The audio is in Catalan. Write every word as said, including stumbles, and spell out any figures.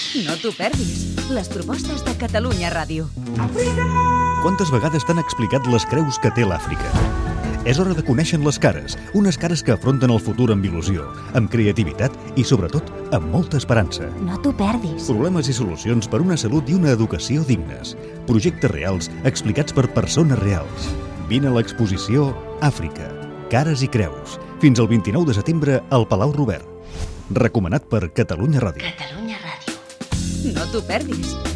No t'ho perdis. Les propostes de Catalunya Ràdio. Quantes vegades t'han explicat les creus que té l'Àfrica? És hora de conèixer les cares, unes cares que afronten el futur amb il·lusió, amb creativitat i, sobretot, amb molta esperança. No t'ho perdis. Problemes i solucions per una salut i una educació dignes. Projectes reals explicats per persones reals. Vine a l'exposició Àfrica, cares i creus. Fins al vint-i-nou de setembre al Palau Robert. Recomanat per Catalunya Ràdio. Catalunya Ràdio. No t'ho perdis.